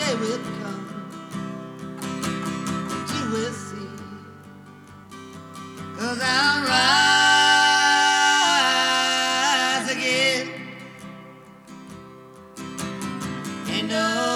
day will come that you will see. 'Cause I'll rise again and